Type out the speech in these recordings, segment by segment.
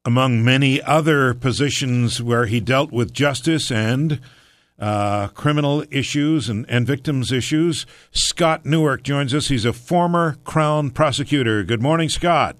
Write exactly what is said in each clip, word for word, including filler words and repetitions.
among many other positions where he dealt with justice and uh, criminal issues and, and victims' issues. Scott Newark joins us. He's a former Crown prosecutor. Good morning, Scott.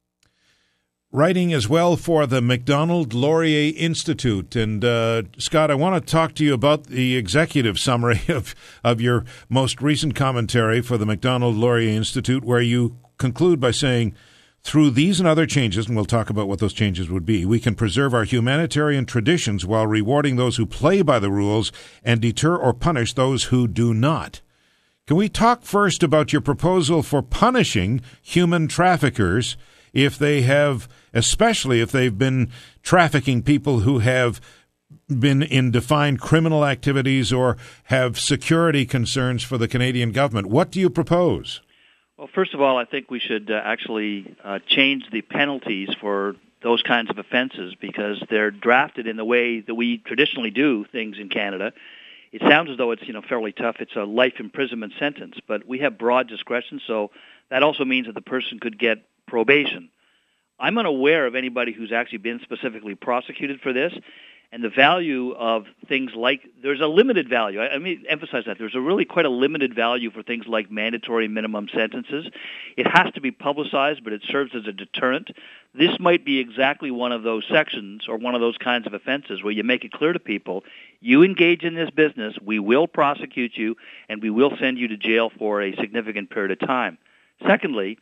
Writing as well for the Macdonald-Laurier Institute. And, uh, Scott, I want to talk to you about the executive summary of, of your most recent commentary for the Macdonald-Laurier Institute, where you conclude by saying, through these and other changes, and we'll talk about what those changes would be, we can preserve our humanitarian traditions while rewarding those who play by the rules and deter or punish those who do not. Can we talk first about your proposal for punishing human traffickers if they have, especially if they've been trafficking people who have been in defined criminal activities or have security concerns for the Canadian government? What do you propose? Well, first of all, I think we should uh, actually uh, change the penalties for those kinds of offenses because they're drafted in the way that we traditionally do things in Canada. It sounds as though it's, you know, fairly tough. It's a life imprisonment sentence, but we have broad discretion, so that also means that the person could get probation. I'm unaware of anybody who's actually been specifically prosecuted for this, and the value of things like, there's a limited value. I, I mean, emphasize that. There's a really quite a limited value for things like mandatory minimum sentences. It has to be publicized, but it serves as a deterrent. This might be exactly one of those sections or one of those kinds of offenses where you make it clear to people, you engage in this business, we will prosecute you, and we will send you to jail for a significant period of time. Secondly,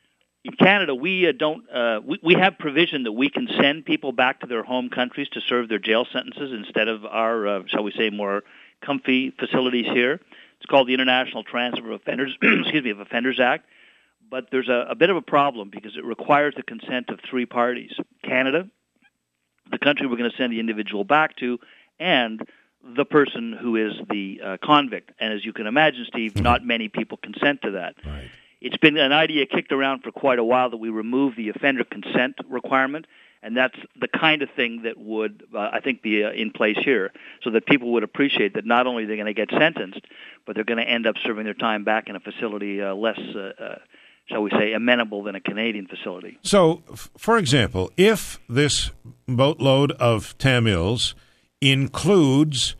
in Canada, we uh, don't. Uh, we, we have provision that we can send people back to their home countries to serve their jail sentences instead of our, uh, shall we say, more comfy facilities here. It's called the International Transfer of Offenders, excuse me, of Offenders Act. But there's a, a bit of a problem because it requires the consent of three parties: Canada, the country we're going to send the individual back to, and the person who is the uh, convict. And as you can imagine, Steve, mm-hmm. not many people consent to that. Right. It's been an idea kicked around for quite a while that we remove the offender consent requirement, and that's the kind of thing that would, uh, I think, be uh, in place here, so that people would appreciate that not only are they going to get sentenced, but they're going to end up serving their time back in a facility uh, less, uh, uh, shall we say, amenable than a Canadian facility. So, f- for example, if this boatload of Tamils includes...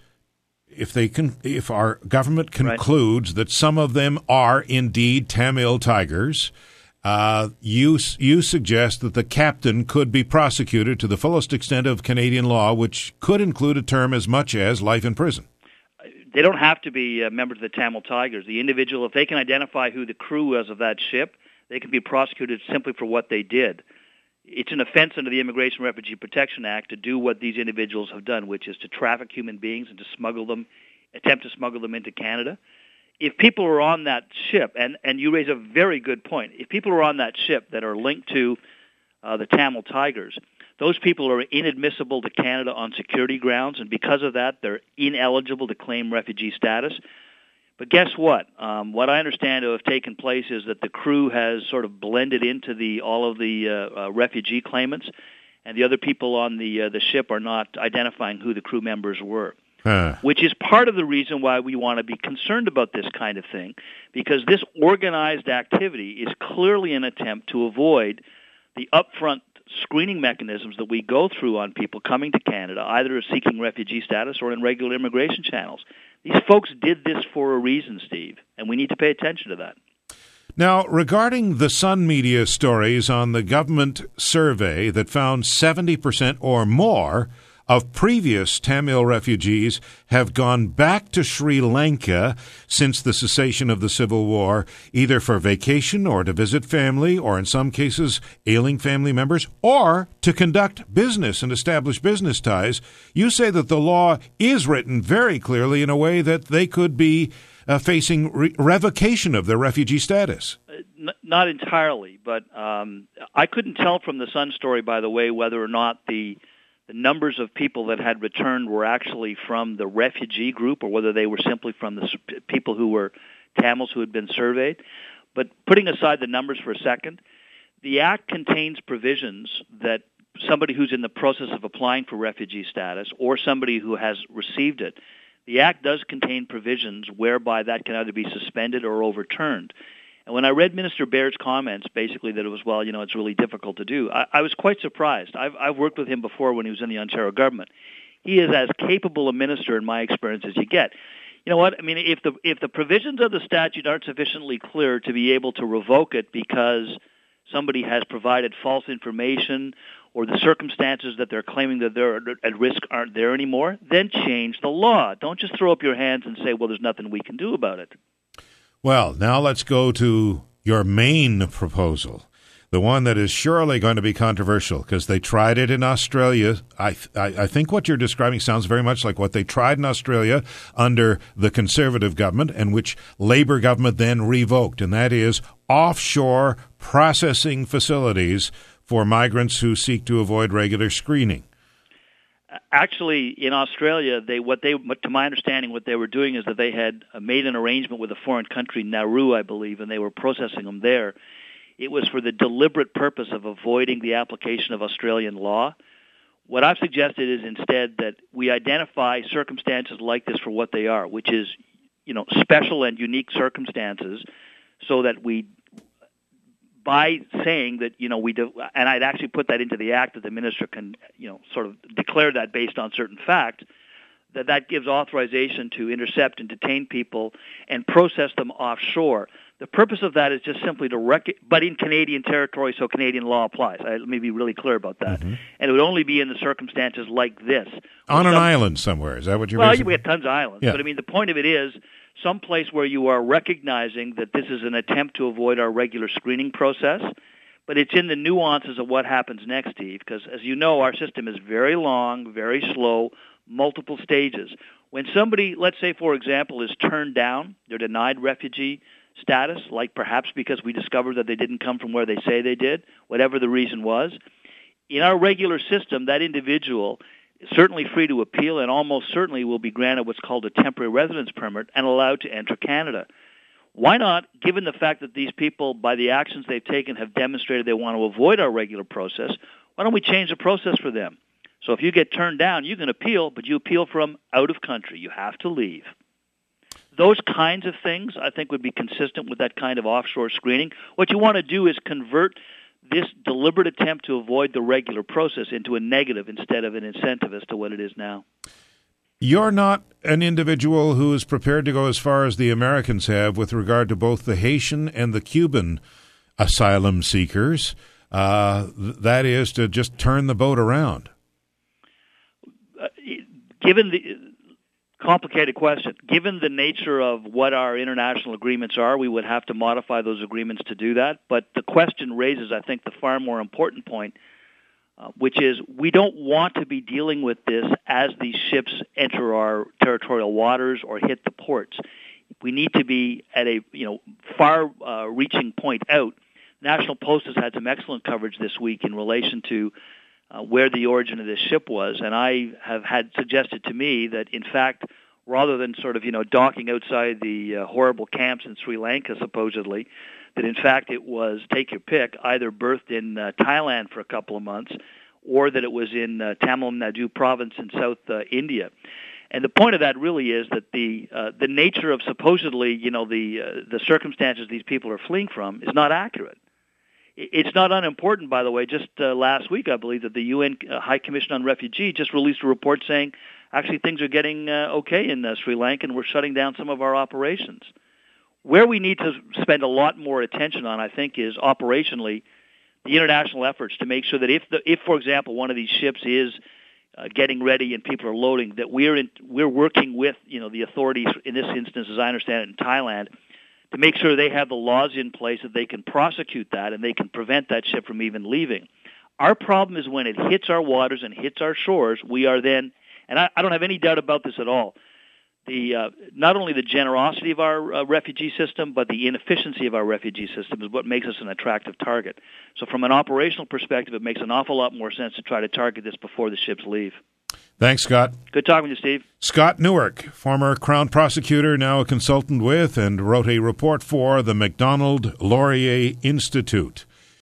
If they can, if our government concludes right. that some of them are indeed Tamil Tigers, uh, you you suggest that the captain could be prosecuted to the fullest extent of Canadian law, which could include a term as much as life in prison. They don't have to be uh, members of the Tamil Tigers. The individual, if they can identify who the crew was of that ship, they can be prosecuted simply for what they did. It's an offense under the Immigration Refugee Protection Act to do what these individuals have done, which is to traffic human beings and to smuggle them, attempt to smuggle them into Canada. If people are on that ship, and, and you raise a very good point, if people are on that ship that are linked to uh, the Tamil Tigers, those people are inadmissible to Canada on security grounds, and because of that, they're ineligible to claim refugee status. But guess what? Um, what I understand to have taken place is that the crew has sort of blended into the all of the uh, uh, refugee claimants, and the other people on the uh, the ship are not identifying who the crew members were, huh. which is part of the reason why we want to be concerned about this kind of thing, because this organized activity is clearly an attempt to avoid the upfront screening mechanisms that we go through on people coming to Canada, either seeking refugee status or in regular immigration channels. These folks did this for a reason, Steve, and we need to pay attention to that. Now, regarding the Sun media stories on the government survey that found seventy percent or more of previous Tamil refugees have gone back to Sri Lanka since the cessation of the civil war, either for vacation or to visit family, or in some cases ailing family members, or to conduct business and establish business ties. You say that the law is written very clearly in a way that they could be uh, facing re- revocation of their refugee status. N- not entirely, but um, I couldn't tell from the Sun story, by the way, whether or not the The numbers of people that had returned were actually from the refugee group or whether they were simply from the people who were Tamils who had been surveyed. But putting aside the numbers for a second, the Act contains provisions that somebody who's in the process of applying for refugee status or somebody who has received it, the Act does contain provisions whereby that can either be suspended or overturned. And when I read Minister Baird's comments, basically that it was, well, you know, it's really difficult to do, I, I was quite surprised. I've, I've worked with him before when he was in the Ontario government. He is as capable a minister, in my experience, as you get. You know what? I mean, if the if the provisions of the statute aren't sufficiently clear to be able to revoke it because somebody has provided false information or the circumstances that they're claiming that they're at risk aren't there anymore, then change the law. Don't just throw up your hands and say, well, there's nothing we can do about it. Well, now let's go to your main proposal, the one that is surely going to be controversial because they tried it in Australia. I, I I think what you're describing sounds very much like what they tried in Australia under the Conservative government and which Labour government then revoked, and that is offshore processing facilities for migrants who seek to avoid regular screening. Actually, in Australia, they what they, to my understanding, what they were doing is that they had made an arrangement with a foreign country, Nauru, I believe, and they were processing them there. It was for the deliberate purpose of avoiding the application of Australian law. What I've suggested is instead that we identify circumstances like this for what they are, which is, you know, special and unique circumstances, so that we, by saying that, you know, we do, and I'd actually put that into the act that the minister can, you know, sort of declare that based on certain facts, that that gives authorization to intercept and detain people and process them offshore. The purpose of that is just simply to rec- but in Canadian territory, so Canadian law applies. I, let me be really clear about that. Mm-hmm. And it would only be in the circumstances like this. On an some, island somewhere, is that what you're Well, basically? we have tons of islands. Yeah. But I mean, the point of it is some place where you are recognizing that this is an attempt to avoid our regular screening process, but it's in the nuances of what happens next, Steve, because as you know, our system is very long, very slow, multiple stages. When somebody, let's say, for example, is turned down, they're denied refugee status, like perhaps because we discovered that they didn't come from where they say they did, whatever the reason was, in our regular system, that individual is certainly free to appeal and almost certainly will be granted what's called a temporary residence permit and allowed to enter Canada. Why not, given the fact that these people, by the actions they've taken, have demonstrated they want to avoid our regular process, why don't we change the process for them? So if you get turned down, you can appeal, but you appeal from out of country. You have to leave. Those kinds of things, I think, would be consistent with that kind of offshore screening. What you want to do is convert this deliberate attempt to avoid the regular process into a negative instead of an incentive as to what it is now. You're not an individual who is prepared to go as far as the Americans have with regard to both the Haitian and the Cuban asylum seekers. Uh, that is to just turn the boat around. Uh, given the complicated question, given the nature of what our international agreements are, we would have to modify those agreements to do that. But the question raises, I think, the far more important point, uh, which is we don't want to be dealing with this as these ships enter our territorial waters or hit the ports. We need to be at a you know far-reaching uh, point out. National Post has had some excellent coverage this week in relation to Uh, where the origin of this ship was, and I have had suggested to me that, in fact, rather than sort of, you know, docking outside the uh, horrible camps in Sri Lanka, supposedly, that in fact it was, take your pick, either birthed in uh, Thailand for a couple of months, or that it was in uh, Tamil Nadu province in South uh, India. And the point of that really is that the uh, the nature of supposedly, you know, the uh, the circumstances these people are fleeing from is not accurate. It's not unimportant, by the way. Just uh, last week, I believe that the U N uh, High Commission on Refugee just released a report saying actually things are getting uh, okay in uh, Sri Lanka and we're shutting down some of our operations. Where we need to spend a lot more attention on, I think, is operationally the international efforts to make sure that if, the, if for example, one of these ships is uh, getting ready and people are loading, that we're in, we're working with you know the authorities, in this instance, as I understand it, in Thailand, to make sure they have the laws in place that they can prosecute that and they can prevent that ship from even leaving. Our problem is when it hits our waters and hits our shores, we are then, and I, I don't have any doubt about this at all, the uh, not only the generosity of our uh, refugee system, but the inefficiency of our refugee system is what makes us an attractive target. So from an operational perspective, it makes an awful lot more sense to try to target this before the ships leave. Thanks, Scott. Good talking to you, Steve. Scott Newark, former Crown prosecutor, now a consultant with and wrote a report for the Macdonald Laurier Institute.